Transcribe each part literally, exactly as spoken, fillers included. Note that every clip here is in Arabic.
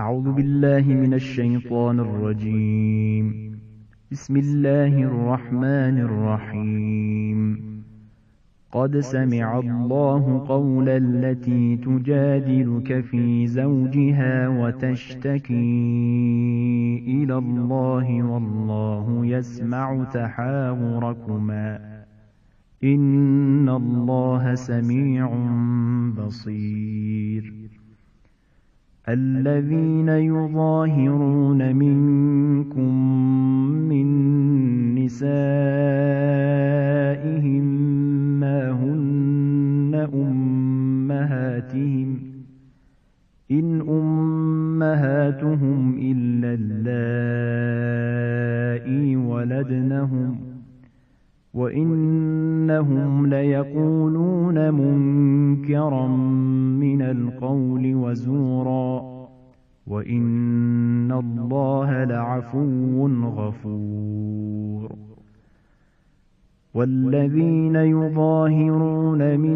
أعوذ بالله من الشيطان الرجيم. بسم الله الرحمن الرحيم. قد سمع الله قول التي تجادلك في زوجها وتشتكي إلى الله والله يسمع تحاوركما إن الله سميع بصير. الذين يظاهرون منكم من نسائهم ما هن أمهاتهم إن أمهاتهم إلا اللائي ولدنهم وإنهم ليقولون منكرا من القول وزورا وإن الله لعفو غفور. والذين يظاهرون من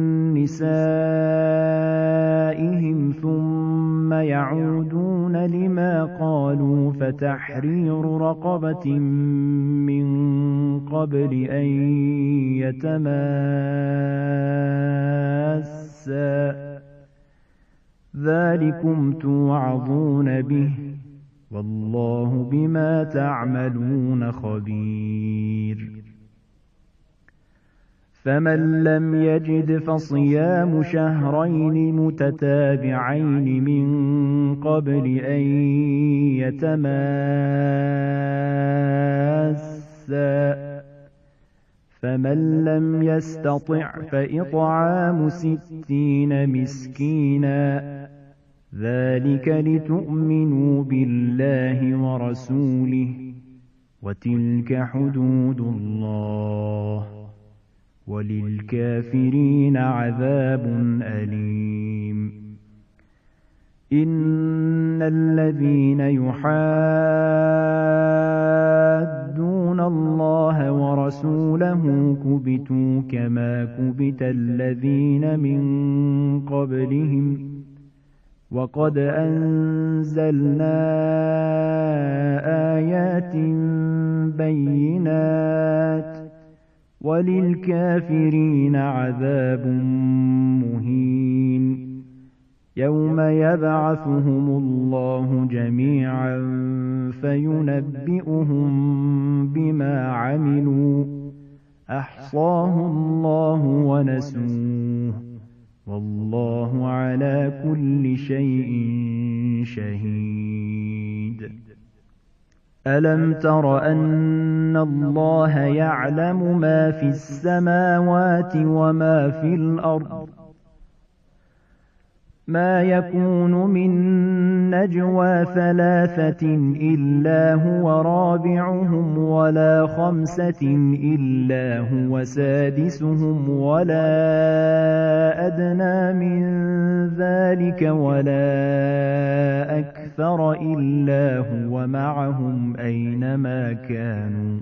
نسائهم ثم يعودون لما قالوا فتحرير رقبة من قبل أن يتماسا ذلكم توعظون به والله بما تعملون خبير. فمن لم يجد فصيام شهرين متتابعين من قبل أن يتماسا فمن لم يستطع فإطعام ستين مسكينا ذلك لتؤمنوا بالله ورسوله وتلك حدود الله وللكافرين عذاب أليم. إن الذين يحادون الله ورسوله كبتوا كما كبت الذين من قبلهم وقد أنزلنا آيات بينات وللكافرين عذاب مهين. يوم يبعثهم الله جميعا فينبئهم بما عملوا أحصاه الله ونسوه والله على كل شيء شهيد. ألم تر أن الله يعلم ما في السماوات وما في الأرض ما يكون من نجوى ثلاثة إلا هو رابعهم ولا خمسة إلا هو سادسهم ولا أدنى من ذلك ولا أكثر إلا هو معهم أينما كانوا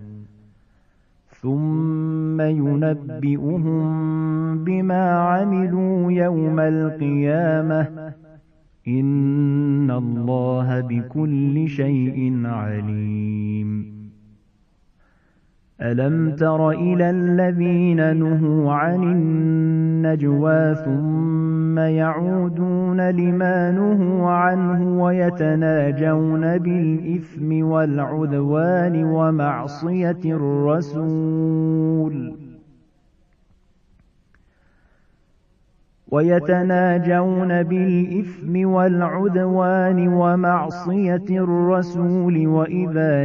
ثم ينبئهم بما عملوا يوم القيامة إن الله بكل شيء عليم. ألم تر إلى الذين نهوا عن النجوى ثم يعودون لما نهوا عنه ويتناجون بالإثم والعدوان ومعصية الرسول ويتناجون بالإثم والعدوان ومعصية الرسول وإذا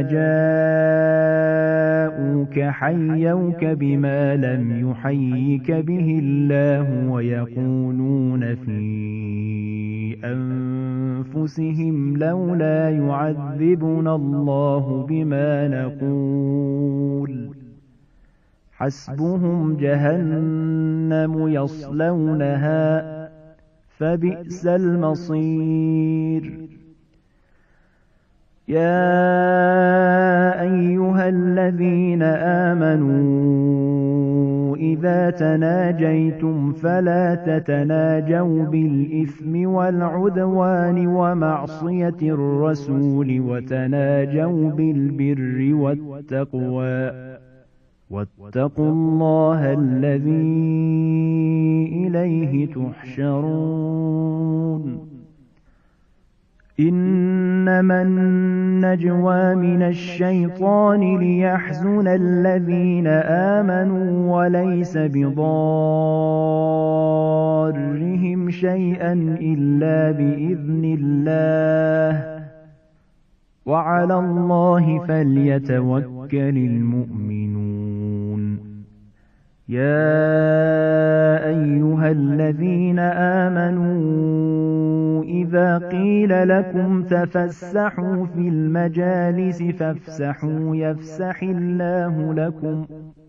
جاءوك حيوك بما لم يحيك به الله ويقولون في أنفسهم لولا يعذبنا الله بما نقول حسبهم جهنم يصلونها فبئس المصير. يا أيها الذين آمنوا إذا تناجيتم فلا تتناجوا بالإثم والعدوان ومعصية الرسول وتناجوا بالبر والتقوى واتقوا الله الذي إليه تحشرون إنما النجوى من الشيطان ليحزن الذين آمنوا وليس بضارهم شيئا إلا بإذن الله وعلى الله فليتوكل المؤمنون يا أيها الذين آمنوا إذا قيل لكم تفسحوا في المجالس فافسحوا يفسح الله لكم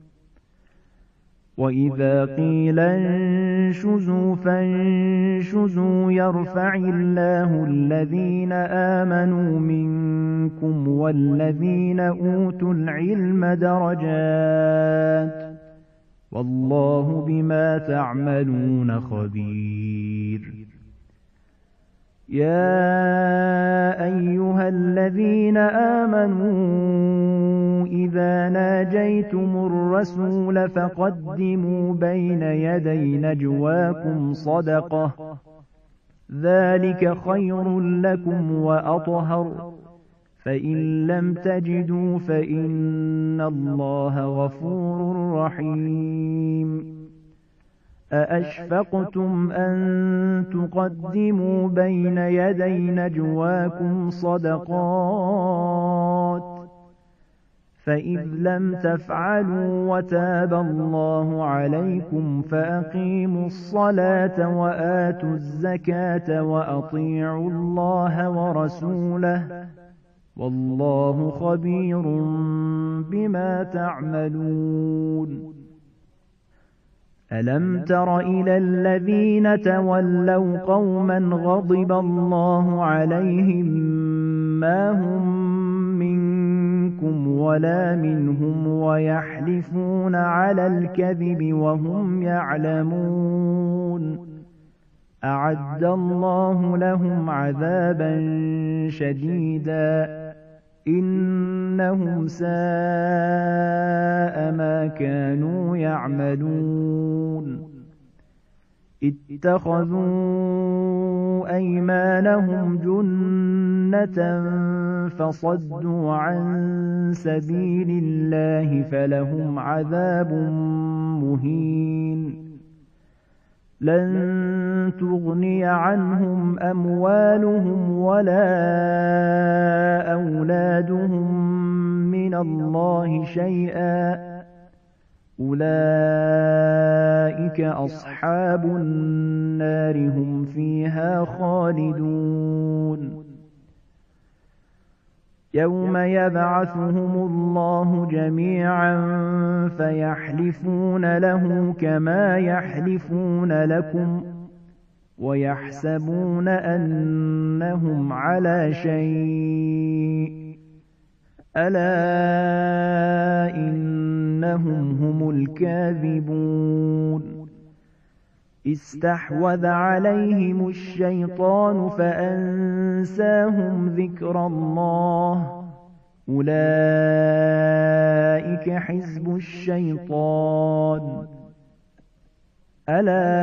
وإذا قيل انشزوا فانشزوا يرفع الله الذين آمنوا منكم والذين أوتوا العلم درجات والله بما تعملون خبير يا أيها الذين آمنوا إذا ناجيتم الرسول فقدموا بين يدي نجواكم صدقة ذلك خير لكم وأطهر فإن لم تجدوا فإن الله غفور رحيم أأشفقتم أن تقدموا بين يدي نجواكم صدقات فإذ لم تفعلوا وتاب الله عليكم فأقيموا الصلاة وآتوا الزكاة وأطيعوا الله ورسوله والله خبير بما تعملون ألم تر إلى الذين تولوا قوما غضب الله عليهم ما هم منكم ولا منهم ويحلفون على الكذب وهم يعلمون أعد الله لهم عذابا شديدا إنهم ساء ما كانوا يعملون اتخذوا أيمانهم جنة فصدوا عن سبيل الله فلهم عذاب مهين لن تغني عنهم أموالهم ولا أولادهم من الله شيئا أولئك أصحاب النار هم فيها خالدون يوم يبعثهم الله جميعا فيحلفون له كما يحلفون لكم ويحسبون أنهم على شيء ألا إنهم هم الكاذبون استحوذ عليهم الشيطان فأنساهم ذكر الله أولئك حزب الشيطان ألا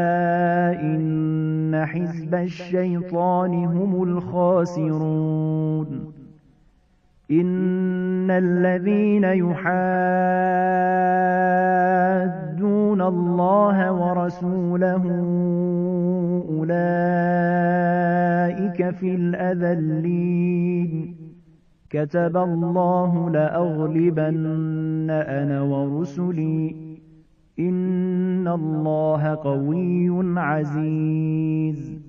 إن حزب الشيطان هم الخاسرون إن الذين يحادون الله ورسوله أولئك في الأذلين كتب الله لأغلبن أنا ورسلي إن الله قوي عزيز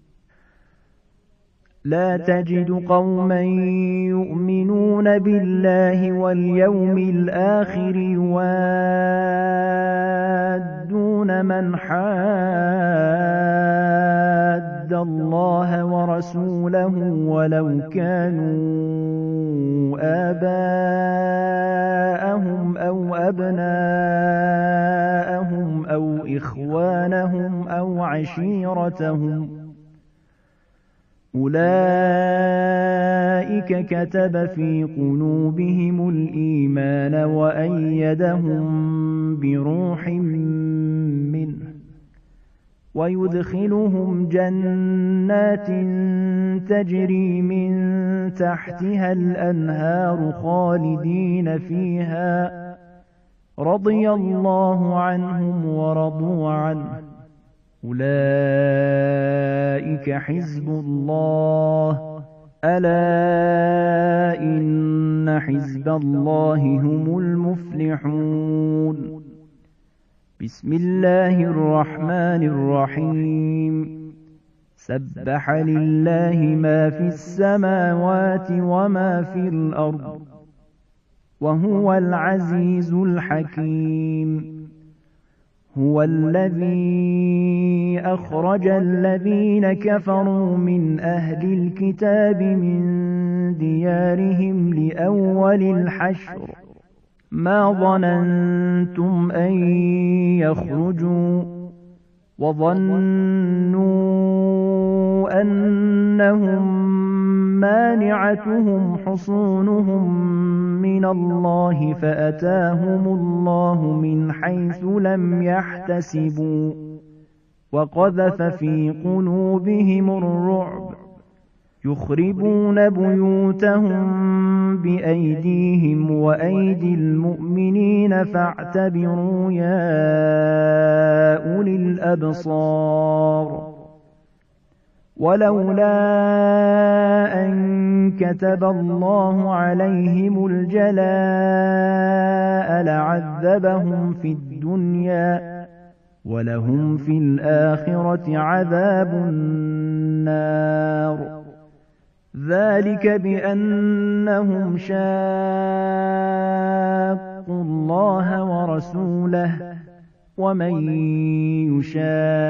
لا تجد قوما يؤمنون بالله واليوم الآخر يوادون من حاد عَاهَدَّ اللَّهَ وَرَسُولَهُ وَلَوْ كَانُوا آبَاءَهُمْ أَوْ أَبْنَاءَهُمْ أَوْ إِخْوَانَهُمْ أَوْ عَشِيرَتَهُمْ أُولَئِكَ كَتَبَ فِي قُلُوبِهِمُ الْإِيمَانَ وَأَيَّدَهُم بِرُوحٍ مِّنْهُ وَيُدْخِلُهُمْ جَنَّاتٍ تَجْرِي مِن تَحْتِهَا الْأَنْهَارُ خَالِدِينَ فِيهَا رَضِيَ اللَّهُ عَنْهُمْ وَرَضُوا عَنْهُ أُولَئِكَ حِزْبُ اللَّهِ أَلَا إِنَّ حِزْبَ اللَّهِ هُمُ الْمُفْلِحُونَ بسم الله الرحمن الرحيم سبح لله ما في السماوات وما في الأرض وهو العزيز الحكيم هو الذي أخرج الذين كفروا من أهل الكتاب من ديارهم لأول الحشر ما ظننتم أن يخرجوا وظنوا أنهم مانعتهم حصونهم من الله فأتاهم الله من حيث لم يحتسبوا وقذف في قلوبهم الرعب يخربون بيوتهم بأيديهم وأيدي المؤمنين فاعتبروا يا أولي الأبصار ولولا أن كتب الله عليهم الجلاء لعذبهم في الدنيا ولهم في الآخرة عذاب النار ذلك بأنهم شاقوا الله ورسوله ومن يشاق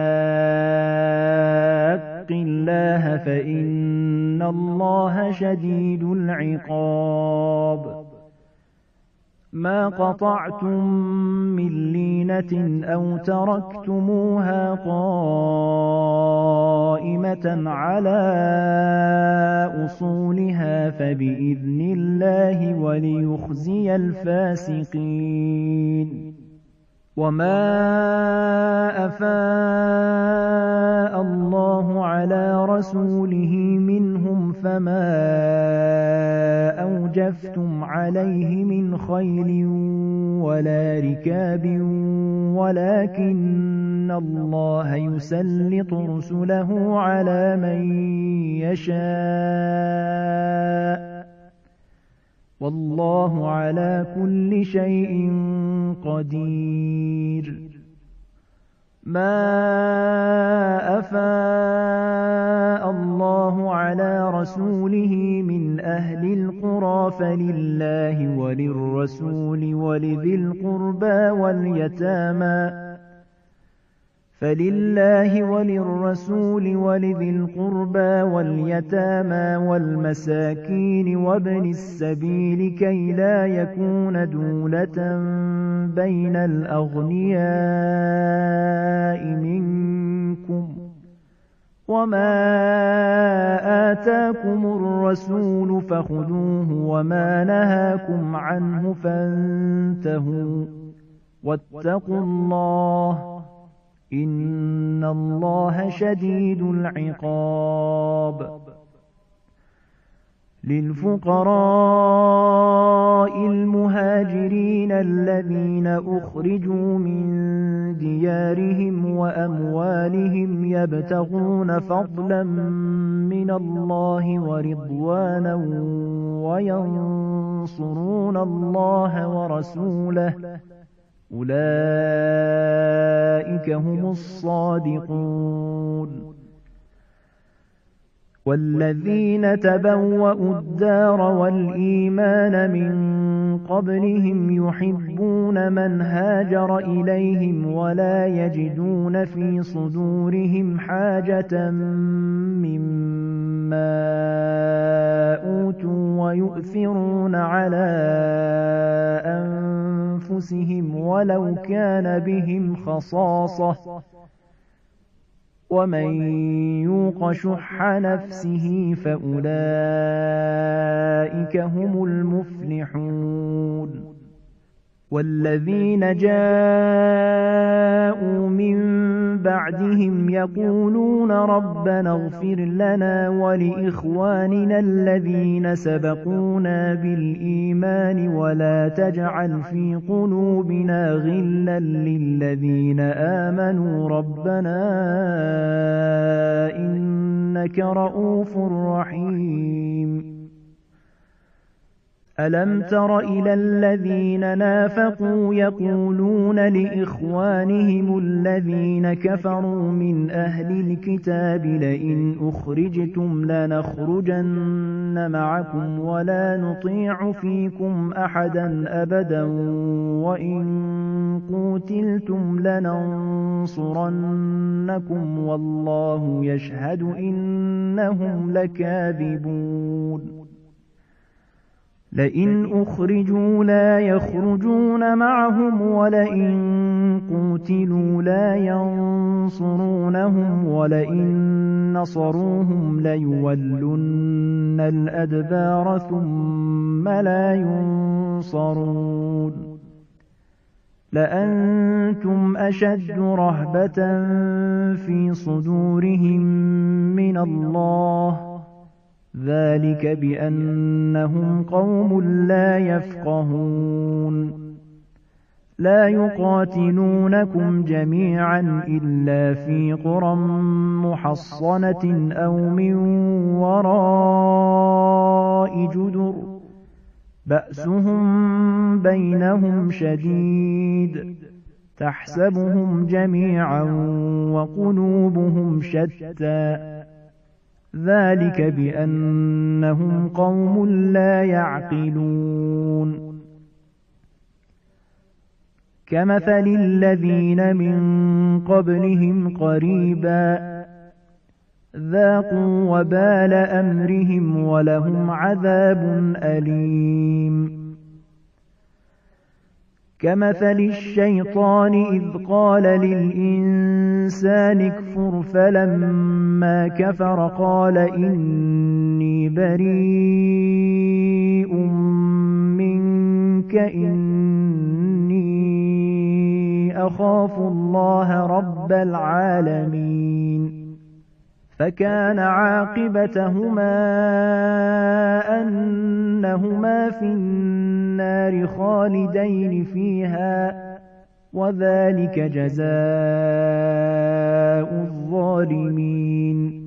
الله فإن الله شديد العقاب ما قطعتم من لينة أو تركتموها قائمة على أصولها فبإذن الله وليخزي الفاسقين وما أفاء الله على رسوله منهم فما أوجفتم عليه من خيل ولا ركاب ولكن الله يسلط رسله على من يشاء والله على كل شيء قدير ما أفاء الله على رسوله من أهل القرى فلله وللرسول ولذي القربى واليتامى فلله وللرسول ولذي القربى واليتامى والمساكين وابن السبيل كي لا يكون دولة بين الأغنياء منكم وما آتاكم الرسول فخذوه وما نهاكم عنه فانتهوا واتقوا الله إن الله شديد العقاب للفقراء المهاجرين الذين أخرجوا من ديارهم وأموالهم يبتغون فضلا من الله ورضوانا وينصرون الله ورسوله أولئك هم الصادقون والذين تبوأوا الدار والإيمان من قبلهم يحبون من هاجر إليهم ولا يجدون في صدورهم حاجة مما أوتوا ويؤثرون على أنفسهم ولو كان بهم خصاصة ومن يوق شح نفسه فأولئك هم المفلحون والذين جاءوا من بعدهم يقولون ربنا اغفر لنا ولإخواننا الذين سبقونا بالإيمان ولا تجعل في قلوبنا غلا للذين آمنوا ربنا إنك رؤوف رحيم ألم تر إلى الذين نافقوا يقولون لإخوانهم الذين كفروا من أهل الكتاب لئن أخرجتم لنخرجن معكم ولا نطيع فيكم أحدا أبدا وإن قوتلتم لننصرنكم والله يشهد إنهم لكاذبون لئن أخرجوا لا يخرجون معهم ولئن قوتلوا لا ينصرونهم ولئن نصروهم ليولن الأدبار ثم لا ينصرون لأنتم أشد رهبة في صدورهم من الله ذلك بأنهم قوم لا يفقهون لا يقاتلونكم جميعا إلا في قرى محصنة أو من وراء جدر بأسهم بينهم شديد تحسبهم جميعا وقلوبهم شتى ذلك بأنهم قوم لا يعقلون كمثل الذين من قبلهم قريبا ذاقوا وبال أمرهم ولهم عذاب أليم كمثل الشيطان إذ قال للإنسان اكفر فلما كفر قال إني بريء منك إني أخاف الله رب العالمين فكان عاقبتهما أنهما في النار خالدين فيها وذلك جزاء الظالمين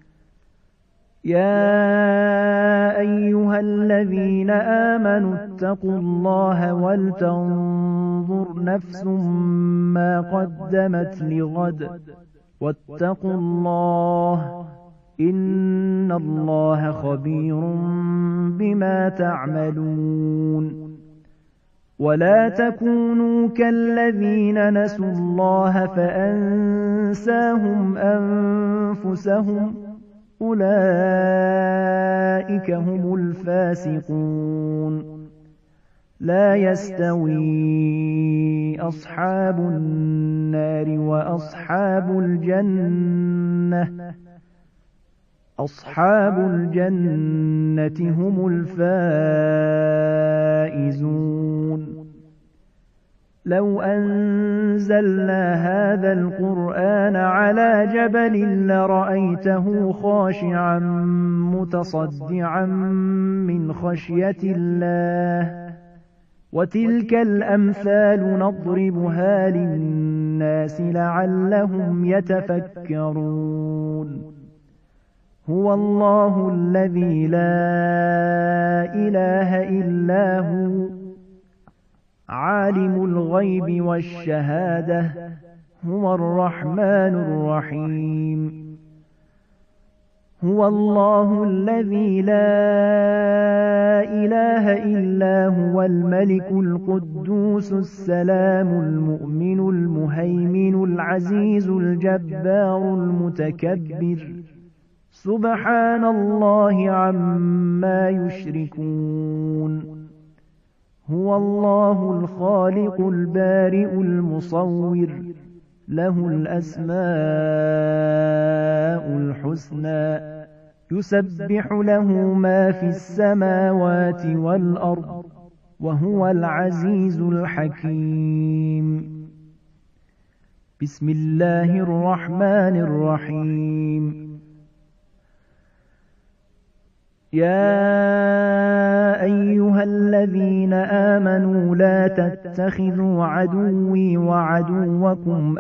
يا أيها الذين آمنوا اتقوا الله ولتنظر نفس ما قدمت لغد واتقوا الله إن الله خبير بما تعملون ولا تكونوا كالذين نسوا الله فأنساهم أنفسهم أولئك هم الفاسقون لا يستوي أصحاب النار وأصحاب الجنة أصحاب الجنة هم الفائزون لو أنزلنا هذا القرآن على جبل لرأيته خاشعا متصدعا من خشية الله وتلك الأمثال نضربها للناس لعلهم يتفكرون هو الله الذي لا إله إلا هو عالم الغيب والشهادة هو الرحمن الرحيم هو الله الذي لا إله إلا هو الملك القدوس السلام المؤمن المهيمن العزيز الجبار المتكبر سبحان الله عما يشركون هو الله الخالق البارئ المصور له الأسماء الحسنى يسبح له ما في السماوات والأرض وهو العزيز الحكيم بسم الله الرحمن الرحيم يا أيها الذين آمنوا لا تتخذوا عدوي وعدوكم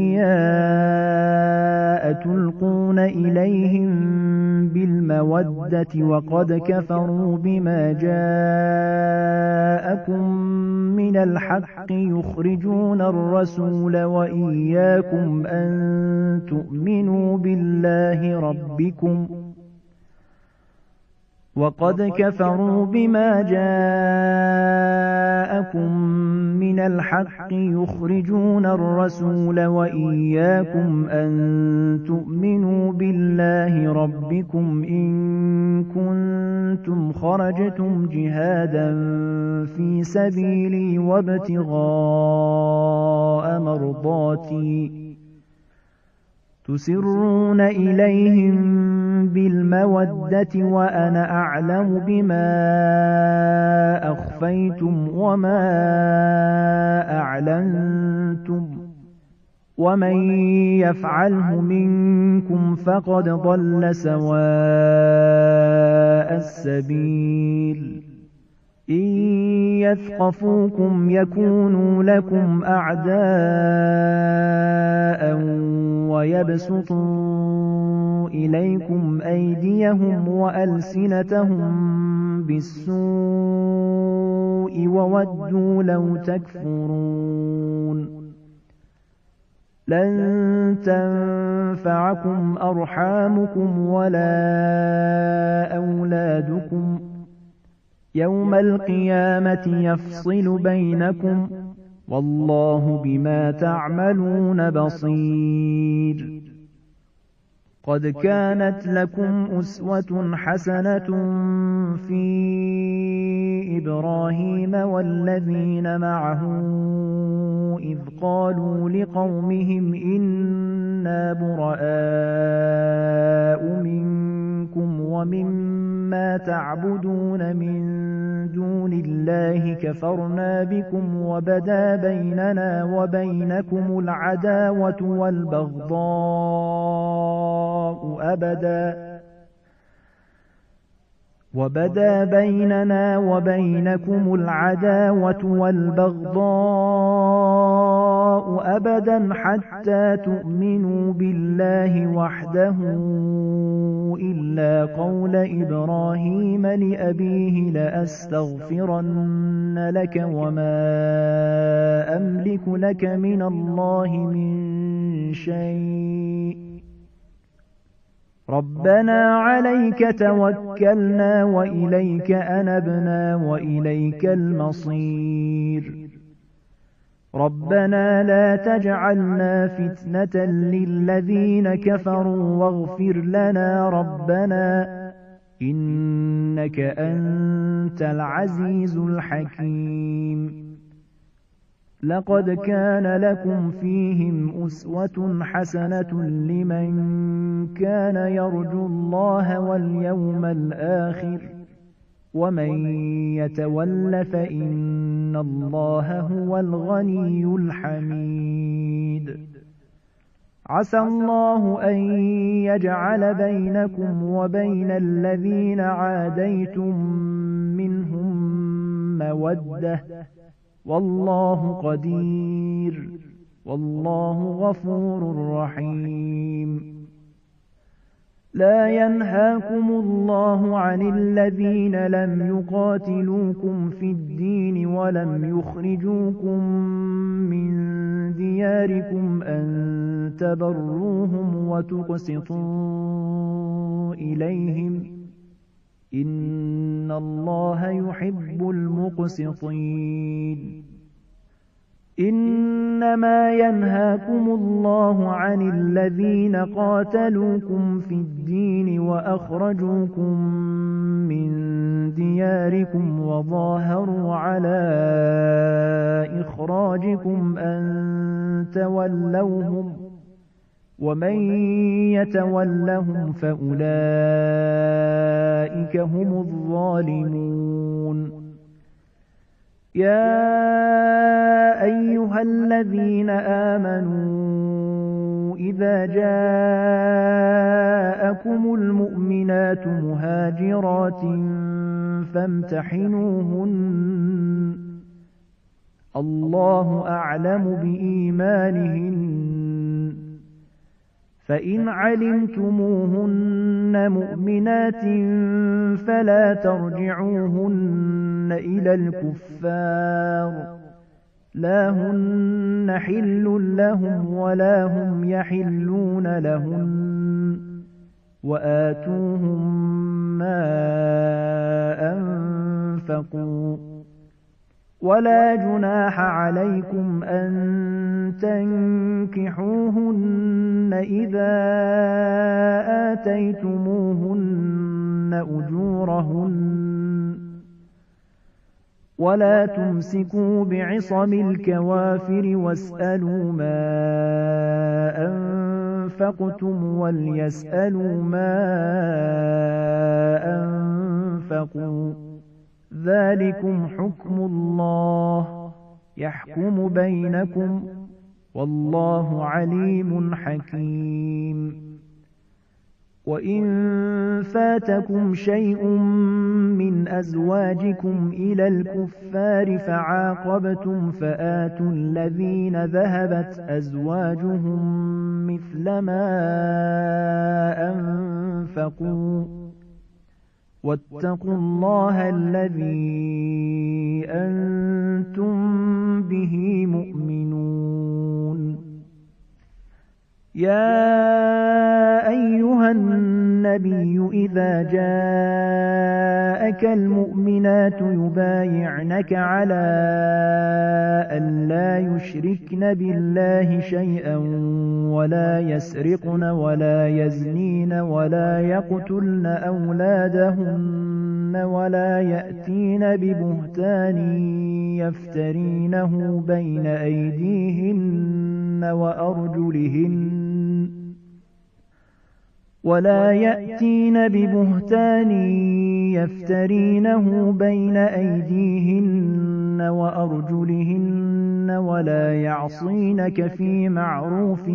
أولياء تلقون إليهم بالمودة وقد كفروا بما جاءكم من الحق يخرجون الرسول وإياكم أن تؤمنوا بالله ربكم وقد كفروا بما جاءكم من الحق يخرجون الرسول وإياكم أن تؤمنوا بالله ربكم إن كنتم خرجتم جهادا في سبيلي وابتغاء مرضاتي تسرون إليهم بالمودة وأنا أعلم بما أخفيتم وما أعلنتم ومن يفعله منكم فقد ضل سواء السبيل إن يثقفوكم يكونوا لكم أعداء ويبسطوا إليكم أيديهم وألسنتهم بالسوء وودوا لو تكفرون لن تنفعكم أرحامكم ولا أولادكم يوم القيامة يفصل بينكم والله بما تعملون بصير قد كانت لكم أسوة حسنة في إبراهيم والذين معه إذ قالوا لقومهم إنا براء منكم ومما تعبدون من دون الله كفرنا بكم وبدا بيننا وبينكم العداوة والبغضاء أبدا وبدا بيننا وبينكم العداوة والبغضاء أبدا حتى تؤمنوا بالله وحده إلا قول إبراهيم لأبيه لأستغفرن لك وما أملك لك من الله من شيء ربنا عليك توكلنا وإليك أنبنا وإليك المصير ربنا لا تجعلنا فتنة للذين كفروا واغفر لنا ربنا إنك أنت العزيز الحكيم لقد كان لكم فيهم أسوة حسنة لمن كان يرجو الله واليوم الآخر ومن يتول فإن الله هو الغني الحميد عسى الله أن يجعل بينكم وبين الذين عاديتم منهم مودة والله قدير والله غفور رحيم لا ينهاكم الله عن الذين لم يقاتلوكم في الدين ولم يخرجوكم من دياركم أن تبروهم وتقسطوا إليهم إن الله يحب المقسطين إنما ينهاكم الله عن الذين قاتلوكم في الدين وأخرجوكم من دياركم وظاهروا على إخراجكم أن تولوهم ومن يتولهم فأولئك هم الظالمون يا أيها الذين آمنوا إذا جاءكم المؤمنات مهاجرات فامتحنوهن الله أعلم بإيمانهن فإن علمتموهن مؤمنات فلا ترجعوهن إلى الكفار لا هن حل لهم ولا هم يحلون لهن وآتوهم ما أنفقوا ولا جناح عليكم أن تنكحوهن إذا آتيتموهن أجورهن ولا تمسكوا بعصم الكوافر واسألوا ما أنفقتم وليسألوا ما أنفقوا ذلكم حكم الله يحكم بينكم والله عليم حكيم وإن فاتكم شيء من أزواجكم إلى الكفار فعاقبتم فآتوا الذين ذهبت أزواجهم مثل ما أنفقوا واتقوا الله الذي أنتم به مؤمنون يا أيها النبي إذا جاءك المؤمنات يبايعنك على أن لا يشركن بالله شيئا ولا يسرقن ولا يزنين ولا يقتلن أولادهن ولا يأتين ببهتان يفترينه بين أيديهن وأرجلهن ولا يأتين ببهتان يفترينه بين أيديهن وأرجلهن ولا يعصينك في معروف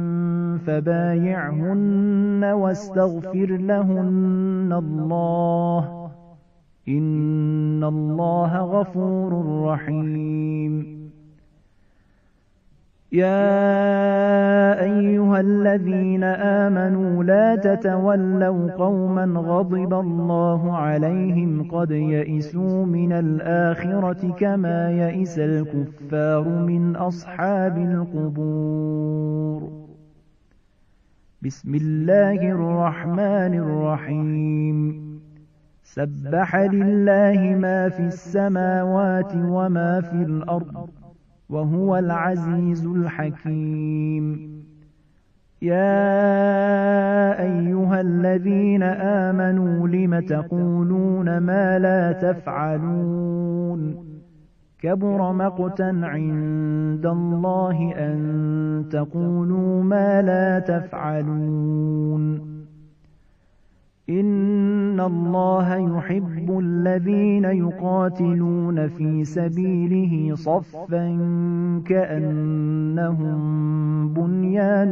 فبايعهن واستغفر لهن الله إن الله غفور رحيم يا أيها الذين آمنوا لا تتولوا قوما غضب الله عليهم قد يئسوا من الآخرة كما يئس الكفار من أصحاب القبور بسم الله الرحمن الرحيم سبح لله ما في السماوات وما في الأرض وهو العزيز الحكيم يا أيها الذين آمنوا لم تقولون ما لا تفعلون كبر مقتا عند الله أن تقولوا ما لا تفعلون إن الله يحب الذين يقاتلون في سبيله صفا كأنهم بنيان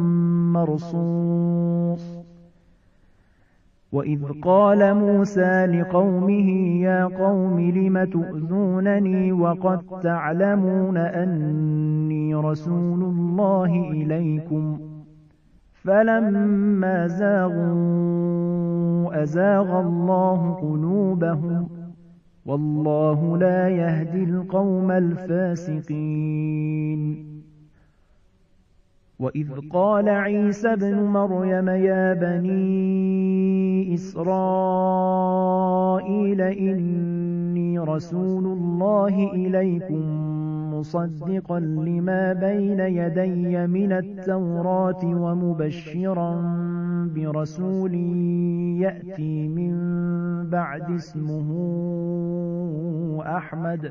مرصوص وإذ قال موسى لقومه يا قوم لم تؤذونني وقد تعلمون أني رسول الله إليكم فلما زاغوا أزاغ الله قلوبهم والله لا يهدي القوم الفاسقين. وإذ قال عيسى ابن مريم يا بني إسرائيل إني رسول الله إليكم مصدقا لما بين يدي من التوراة ومبشرا برسول يأتي من بعد اسمه أحمد.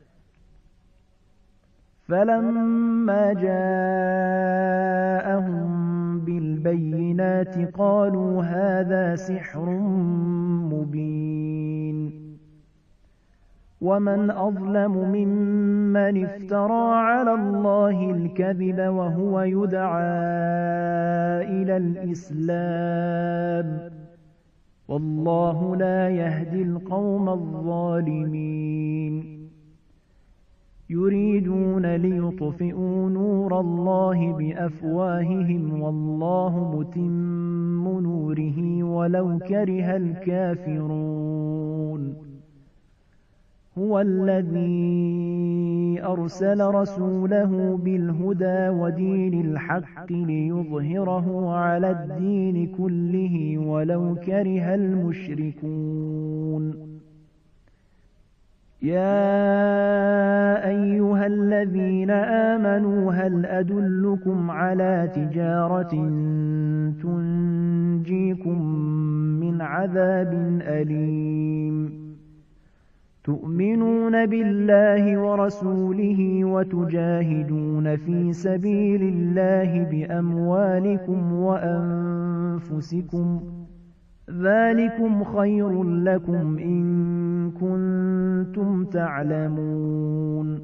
فلما جاءهم بالبينات قالوا هذا سحر مبين. ومن أظلم ممن افترى على الله الكذب وهو يدعى إلى الإسلام والله لا يهدي القوم الظالمين. يريدون ليطفئوا نور الله بأفواههم والله متم نوره ولو كره الكافرون. هو الذي أرسل رسوله بالهدى ودين الحق ليظهره على الدين كله ولو كره المشركون. يا أيها الذين آمنوا هل أدلكم على تجارة تنجيكم من عذاب أليم تؤمنون بالله ورسوله وتجاهدون في سبيل الله بأموالكم وأنفسكم ذلكم خير لكم إن كنتم تعلمون.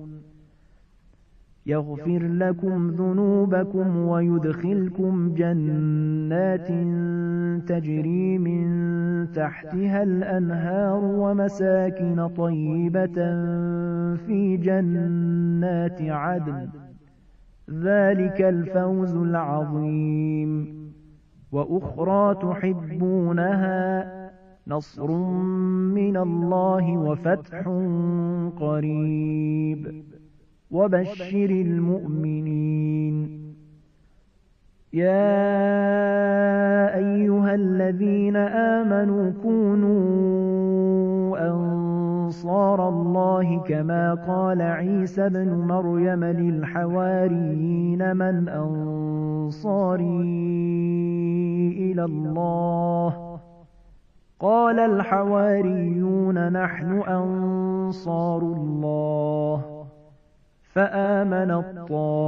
يغفر لكم ذنوبكم ويدخلكم جنات تجري من تحتها الأنهار ومساكن طيبة في جنات عدن ذلك الفوز العظيم. وأخرى تحبونها نصر من الله وفتح قريب وبشر المؤمنين. يا أيها الذين آمنوا كونوا أنصار الله كما قال عيسى ابن مريم للحواريين من أنصاري إلى الله قال الحواريون نحن أنصار الله. فآمنت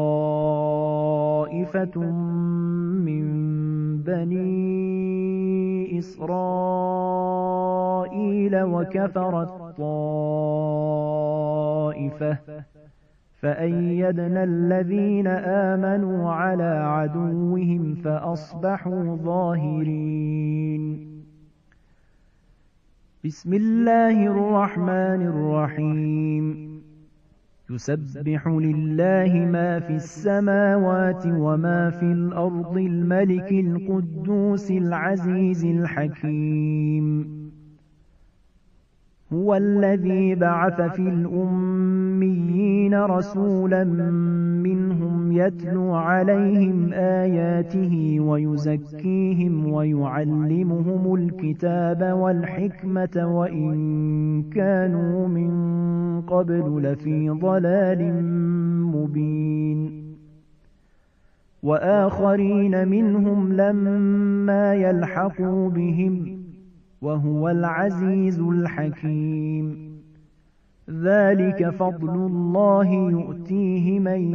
طائفة من بني إسرائيل وكفرت طائفة فأيدنا الذين آمنوا على عدوهم فأصبحوا ظاهرين. بسم الله الرحمن الرحيم. يسبح لله ما في السماوات وما في الأرض الملك القدوس العزيز الحكيم. هو الذي بعث في الأميين رسولا منهم يتلو عليهم آياته ويزكيهم ويعلمهم الكتاب والحكمة وإن كانوا من قبل لفي ضلال مبين. وآخرين منهم لما يلحقوا بهم وهو العزيز الحكيم. ذلك فضل الله يؤتيه من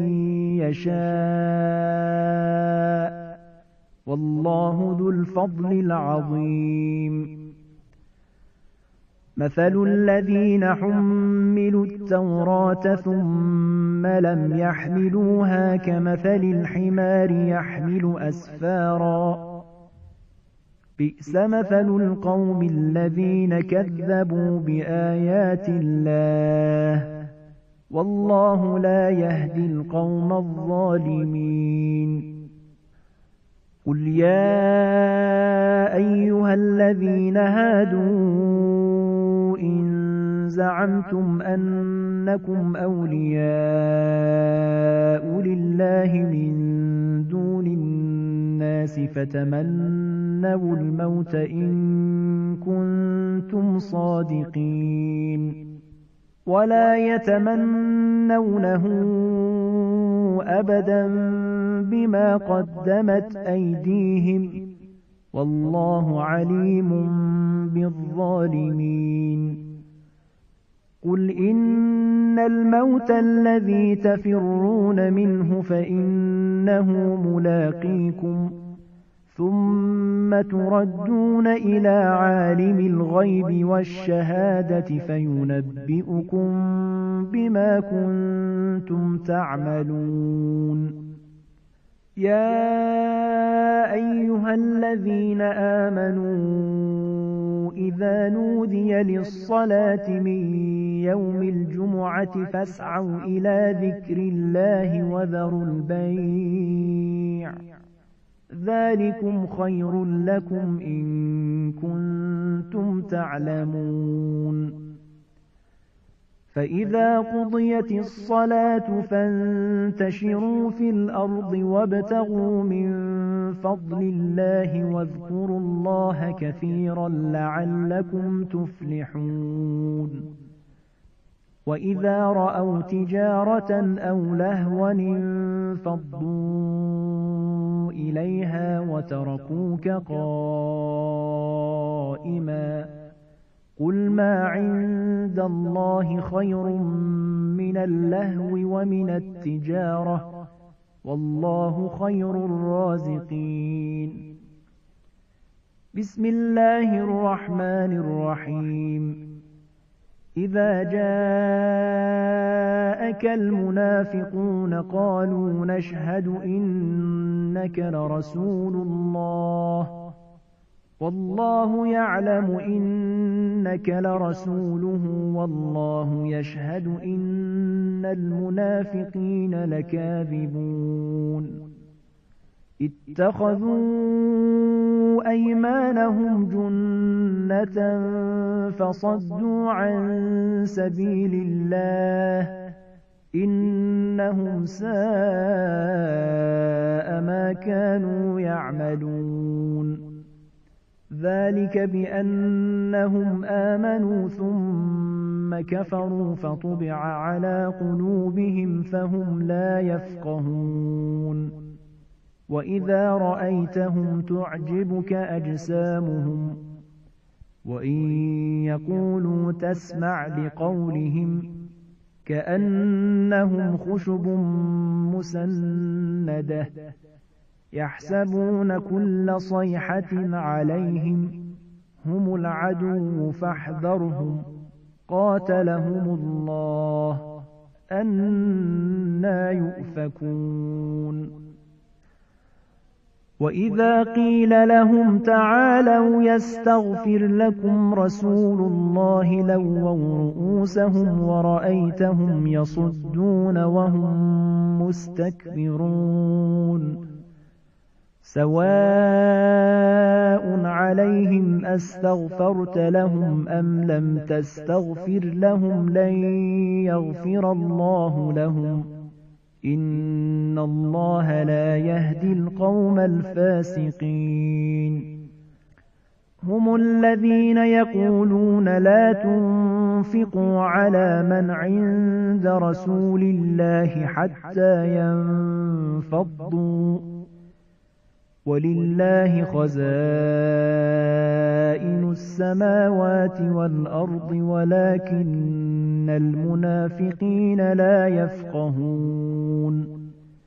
يشاء والله ذو الفضل العظيم. مثل الذين حملوا التوراة ثم لم يحملوها كمثل الحمار يحمل أسفارا بئس مثل القوم الذين كذبوا بآيات الله والله لا يهدي القوم الظالمين. قل يا أيها الذين هادوا إن زعمتم أنكم أولياء لله من دون الناس فتمنوا الموت إن كنتم صادقين ولا يتمنونه أبدا بما قدمت أيديهم والله عليم بالظالمين قل إن الموت الذي تفرون منه فإنه ملاقيكم ثم تردون إلى عالم الغيب والشهادة فينبئكم بما كنتم تعملون يا أيها الذين آمنوا إذا نودي للصلاة من يوم الجمعة فاسعوا إلى ذكر الله وذروا البيع ذلكم خير لكم إن كنتم تعلمون فإذا قضيت الصلاة فانتشروا في الأرض وابتغوا من فضل الله واذكروا الله كثيرا لعلكم تفلحون وإذا رأوا تجارة أو لهوا انفضوا إليها وتركوك قائما قل ما عند الله خير من اللهو ومن التجارة والله خير الرازقين بسم الله الرحمن الرحيم إذا جاءك المنافقون قالوا نشهد إنك لرسول الله والله يعلم إنك لرسوله والله يشهد إن المنافقين لكاذبون اتخذوا أيمانهم جنة فصدوا عن سبيل الله إنهم ساء ما كانوا يعملون ذلك بأنهم آمنوا ثم كفروا فطبع على قلوبهم فهم لا يفقهون وإذا رأيتهم تعجبك أجسامهم وإن يقولوا تسمع لقولهم كأنهم خشب مسندة يحسبون كل صيحة عليهم هم العدو فاحذرهم قاتلهم الله أنى يؤفكون وإذا قيل لهم تعالوا يستغفر لكم رسول الله لووا رؤوسهم ورأيتهم يصدون وهم مستكبرون سواء عليهم أستغفرت لهم أم لم تستغفر لهم لن يغفر الله لهم إن الله لا يهدي القوم الفاسقين هم الذين يقولون لا تنفقوا على من عند رسول الله حتى ينفضوا ولله خزائن السماوات والأرض ولكن المنافقين لا يفقهون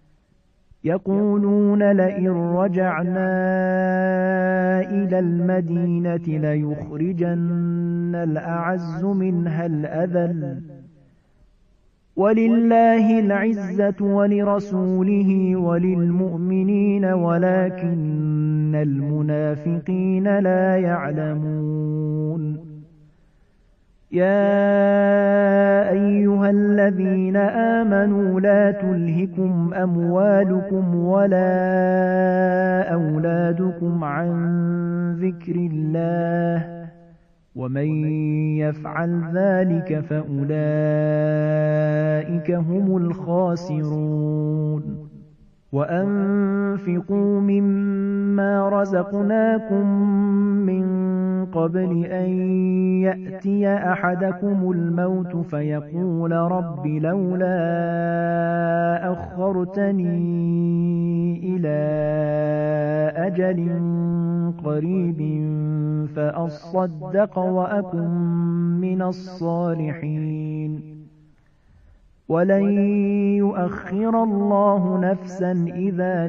يقولون لئن رجعنا إلى المدينة ليخرجن الأعز منها الأذل ولله العزة ولرسوله وللمؤمنين ولكن المنافقين لا يعلمون يا أيها الذين الذين آمنوا لا تلهكم أموالكم ولا أولادكم عن ذكر الله ومن يفعل ذلك فأولئك هم الخاسرون وأنفقوا مما رزقناكم من قبل أن يأتي أحدكم الموت فيقول رب لولا أخرتني إلى أجل قريب فأصدق وأكن من الصالحين ولن يؤخر الله نفسا إذا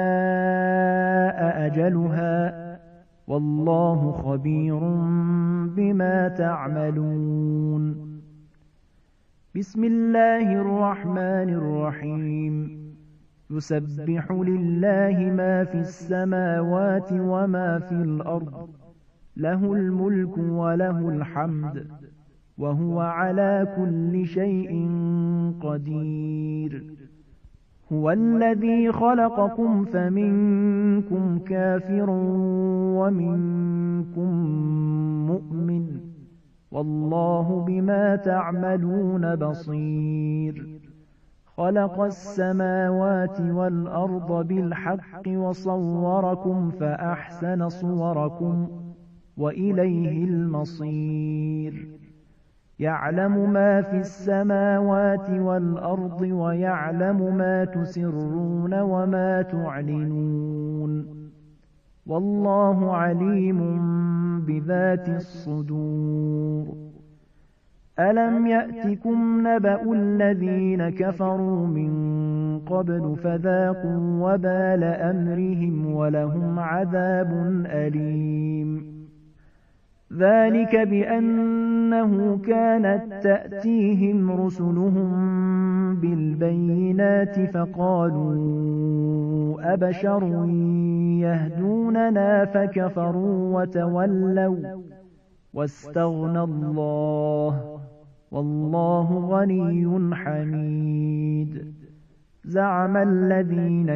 جاء أجلها والله خبير بما تعملون بسم الله الرحمن الرحيم يسبح لله ما في السماوات وما في الأرض له الملك وله الحمد وهو على كل شيء قدير هو الذي خلقكم فمنكم كافر ومنكم مؤمن والله بما تعملون بصير خلق السماوات والأرض بالحق وصوركم فأحسن صوركم وإليه المصير يعلم ما في السماوات والأرض ويعلم ما تسرون وما تعلنون والله عليم بذات الصدور ألم يأتكم نبأ الذين كفروا من قبل فذاقوا وبال أمرهم ولهم عذاب أليم ذلك بأنه كانت تأتيهم رسلهم بالبينات فقالوا أبشر يهدوننا فكفروا وتولوا واستغنى الله والله غني حميد زعم الذين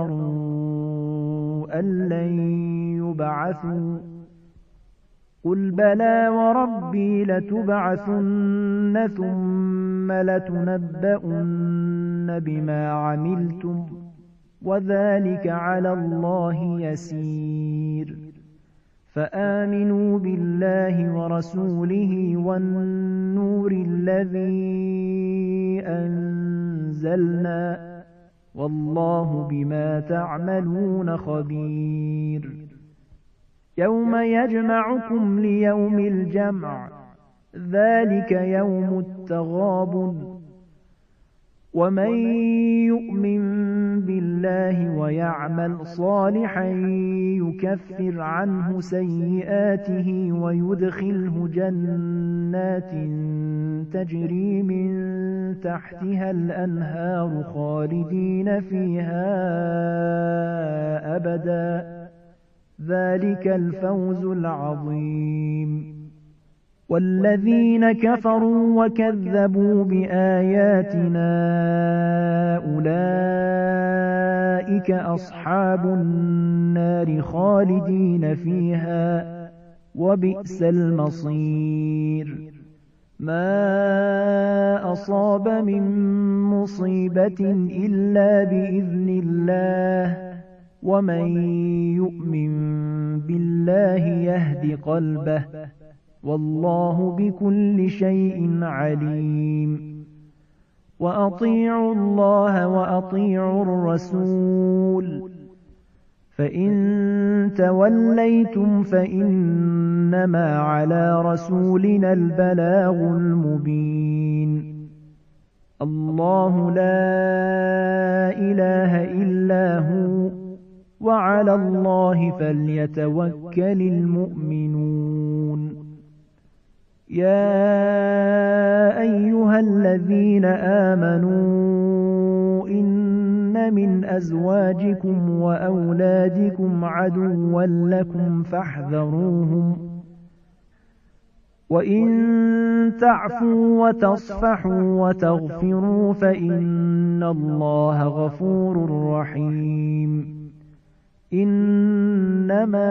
كفروا أن لن يبعثوا قل بلى وربي لتبعثن ثم لتنبؤن بما عملتم وذلك على الله يسير فآمنوا بالله ورسوله والنور الذي أنزلنا والله بما تعملون خبير يوم يجمعكم ليوم الجمع ذلك يوم التغابن ومن يؤمن بالله ويعمل صالحا يكفر عنه سيئاته ويدخله جنات تجري من تحتها الأنهار خالدين فيها أبدا ذلك الفوز العظيم والذين كفروا وكذبوا بآياتنا أولئك أصحاب النار خالدين فيها وبئس المصير ما أصاب من مصيبة إلا بإذن الله ومن يؤمن بالله يهد قلبه والله بكل شيء عليم وأطيعوا الله وأطيعوا الرسول فإن توليتم فإنما على رسولنا البلاغ المبين الله لا إله إلا هو وعلى الله فليتوكل المؤمنون يا أيها الذين آمنوا إن من أزواجكم وأولادكم عدوا لكم فاحذروهم وإن تعفوا وتصفحوا وتغفروا فإن الله غفور رحيم. إنما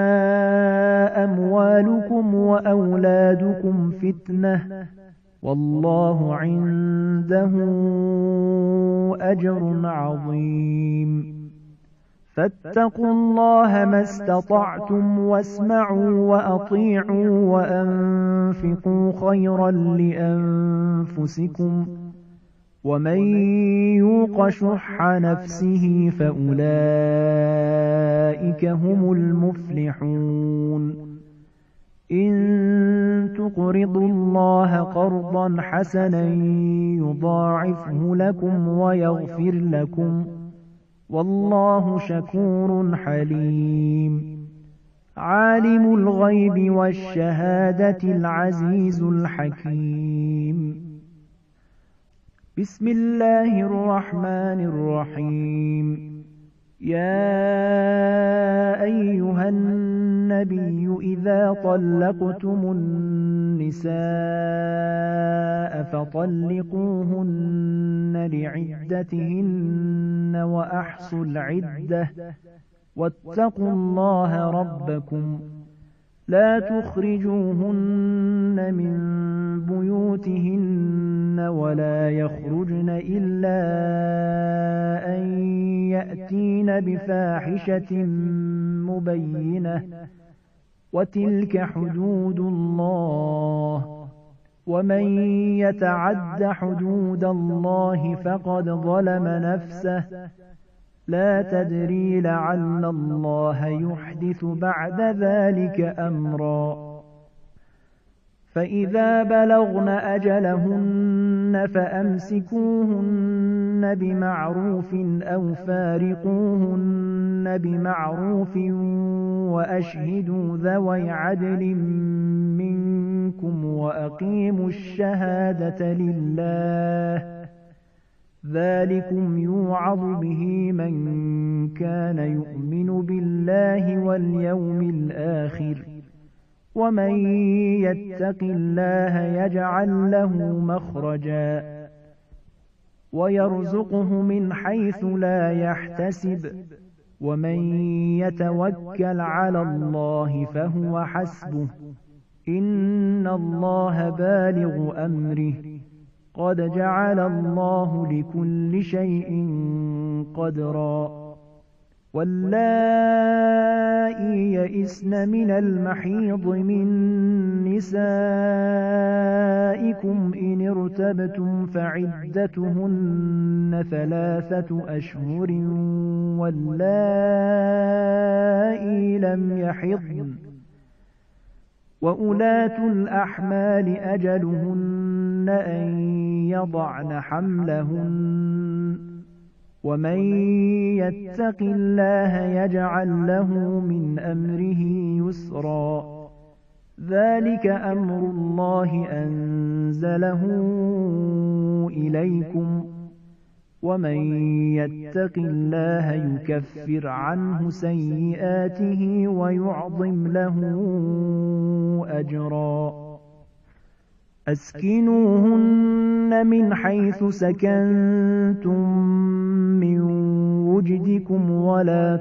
أموالكم وأولادكم فتنة والله عنده أجر عظيم. فاتقوا الله ما استطعتم واسمعوا وأطيعوا وأنفقوا خيرا لأنفسكم ومن يوق شح نفسه فأولئك هم المفلحون. إن تقرضوا الله قرضا حسنا يضاعفه لكم ويغفر لكم والله شكور حليم. عالم الغيب والشهادة العزيز الحكيم. بسم الله الرحمن الرحيم. يا أيها النبي إذا طلقتم النساء فطلقوهن لعدتهن وأحصوا العدة واتقوا الله ربكم لا تخرجوهن من بيوتهن ولا يخرجن إلا أن يأتين بفاحشة مبينة وتلك حدود الله ومن يتعد حدود الله فقد ظلم نفسه لا تدري لعل الله يحدث بعد ذلك أمرا. فإذا بلغن أجلهن فأمسكوهن بمعروف أو فارقوهن بمعروف وأشهدوا ذوي عدل منكم وأقيموا الشهادة لله ذلكم يوعظ به من كان يؤمن بالله واليوم الآخر ومن يتق الله يجعل له مخرجا ويرزقه من حيث لا يحتسب ومن يتوكل على الله فهو حسبه إن الله بالغ أمره قد جعل الله لكل شيء قدرا. واللائي يئسن من المحيض من نسائكم إن ارتبتم فعدتهن ثلاثة أشهر واللائي لم يحضن وأولاة الأحمال أجلهن أن يضعن حملهن ومن يتق الله يجعل له من أمره يسرا. ذلك أمر الله أنزله إليكم ومن يتق الله يكفر عنه سيئاته ويعظم له أجرا. أسكنوهن من حيث سكنتم من وجدكم ولا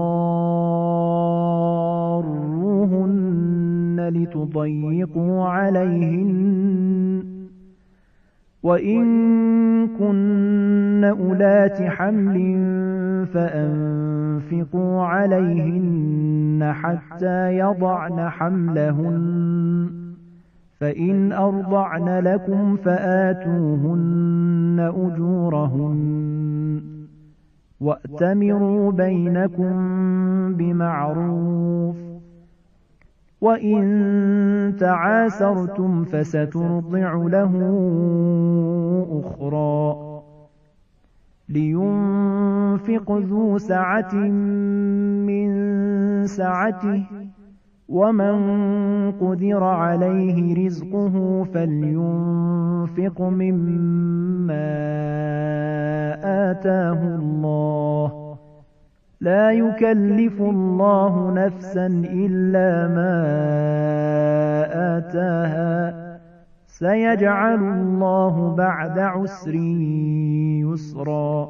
تضاروهن لتضيقوا عليهن وإن كن أولات حمل فأنفقوا عليهن حتى يضعن حملهن فإن أرضعن لكم فآتوهن أجورهن وأتمروا بينكم بمعروف وإن تعاسرتم فسترضع له أخرى. لينفق ذو سعة من سعته ومن قدر عليه رزقه فلينفق مما آتاه الله لا يكلف الله نفسا إلا ما آتاها سيجعل الله بعد عسر يسرا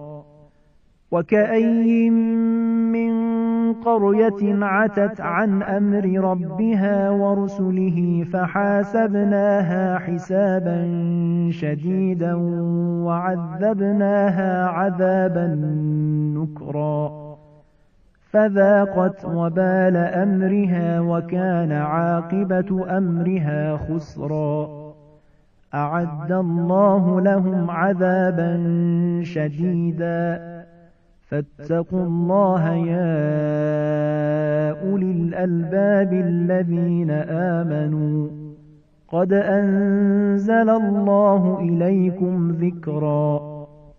وكأي من قرية عتت عن أمر ربها ورسله فحاسبناها حسابا شديدا وعذبناها عذابا نكرا فذاقت وبال أمرها وكان عاقبة أمرها خسرا أعد الله لهم عذابا شديدا فاتقوا الله يا أولي الألباب الذين آمنوا قد أنزل الله إليكم ذكرا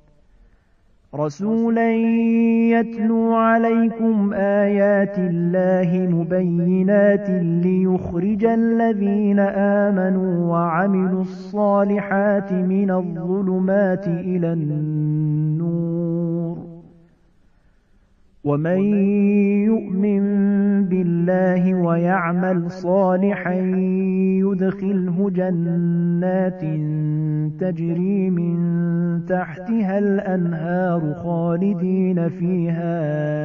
رسولا يتلو عليكم آيات الله مبينات ليخرج الذين آمنوا وعملوا الصالحات من الظلمات إلى النور ومن يؤمن بالله ويعمل صالحا يدخله جنات تجري من تحتها الأنهار خالدين فيها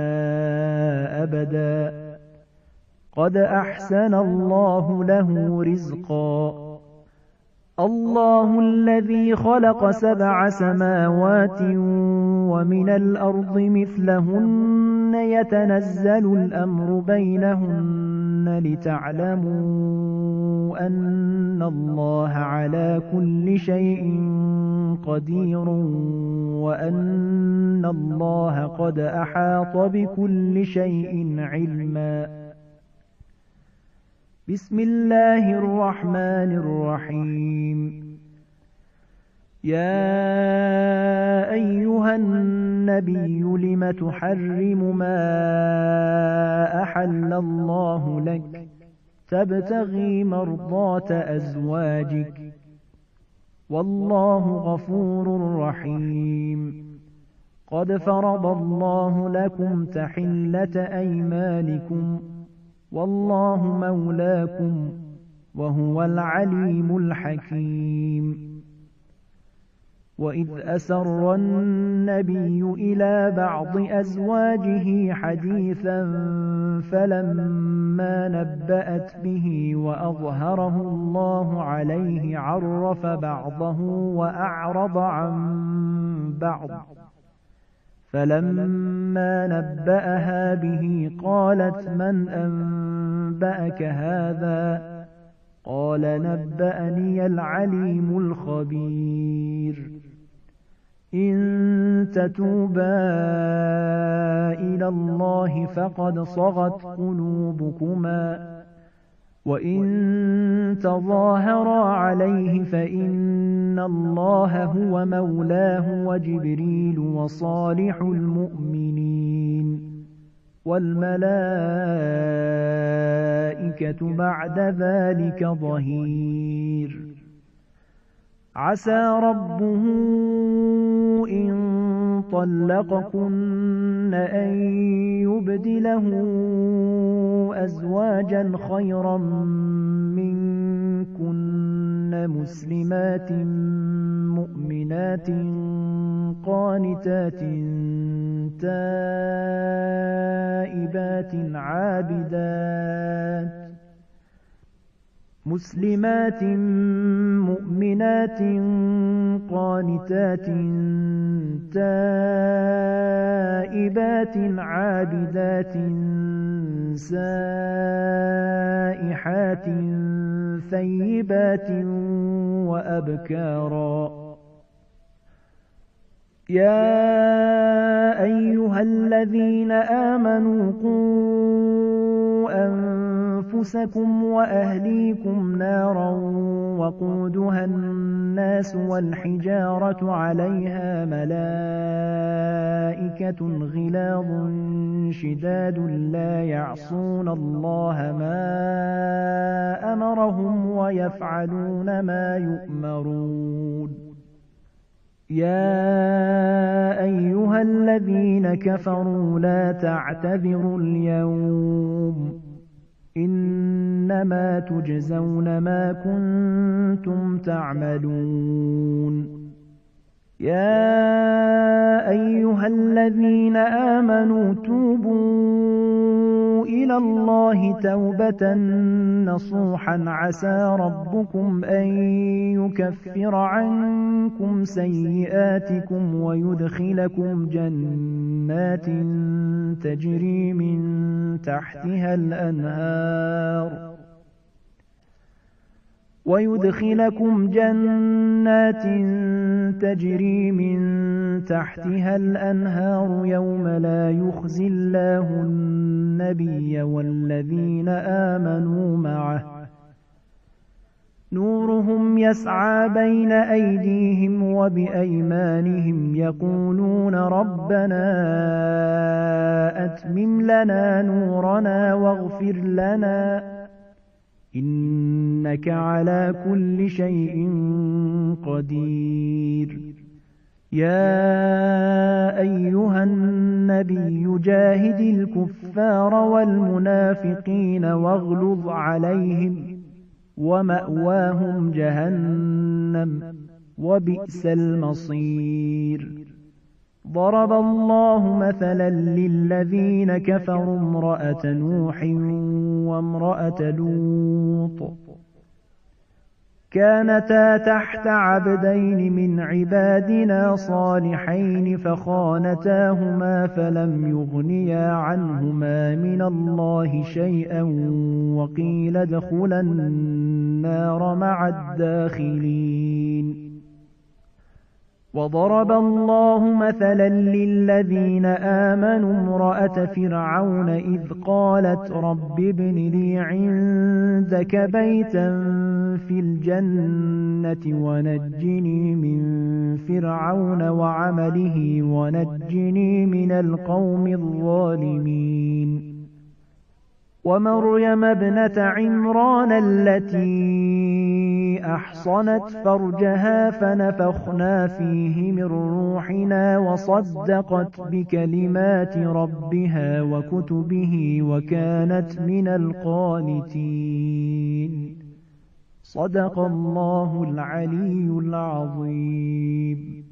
أبدا قد أحسن الله له رزقا الله الذي خلق سبع سماوات ومن الأرض مثلهن يتنزل الأمر بينهن لتعلموا أن الله على كل شيء قدير وأن الله قد أحاط بكل شيء علما بسم الله الرحمن الرحيم يا أيها النبي لم تحرم ما أحل الله لك تبتغي مرضات أزواجك والله غفور رحيم قد فرض الله لكم تحلة أيمانكم والله مولاكم وهو العليم الحكيم وإذ أسر النبي إلى بعض أزواجه حديثا فلما نبأت به وأظهره الله عليه عرف بعضه وأعرض عن بعض فلما نبأها به قالت من أنبأك هذا قال نبأني العليم الخبير إن تتوبا إلى الله فقد صغت قلوبكما وإن تظاهرا عليه فإن الله هو مولاه وجبريل وصالح المؤمنين والملائكة بعد ذلك ظهير عسى ربه إن طلقكن أن يبدله أزواجا خيرا منكن مسلمات مؤمنات قانتات تائبات عابدات مسلمات مؤمنات قانتات تائبات عابدات سائحات ثيبات وأبكارا يا أيها الذين آمنوا قوا أنفسكم وأهليكم نارا وقودها الناس والحجارة عليها ملائكة غلاظ شداد لا يعصون الله ما أمرهم ويفعلون ما يؤمرون يا أيها الذين كفروا لا تعتذروا اليوم إنما تجزون ما كنتم تعملون يا أيها الذين آمنوا توبوا إلى الله توبة نصوحا عسى ربكم أن يكفر عنكم سيئاتكم ويدخلكم جنات تجري من تحتها الأنهار ويدخلكم جنات تجري من تحتها الأنهار يوم لا يخزي الله النبي والذين آمنوا معه نورهم يسعى بين أيديهم وبأيمانهم يقولون ربنا أتمم لنا نورنا واغفر لنا إنك على كل شيء قدير يا أيها النبي جاهد الكفار والمنافقين واغلظ عليهم ومأواهم جهنم وبئس المصير ضرب الله مثلا للذين كفروا امرأة نوح وامرأة لوط كانتا تحت عبدين من عبادنا صالحين فخانتاهما فلم يغنيا عنهما من الله شيئا وقيل ادخلا النار مع الداخلين وضرب الله مثلا للذين آمنوا امرأة فرعون إذ قالت رب ابن لي عندك بيتا في الجنة ونجني من فرعون وعمله ونجني من القوم الظالمين ومريم ابنة عمران التي أحصنت فرجها فنفخنا فيه من روحنا وصدقت بكلمات ربها وكتبه وكانت من القانتين صدق الله العلي العظيم.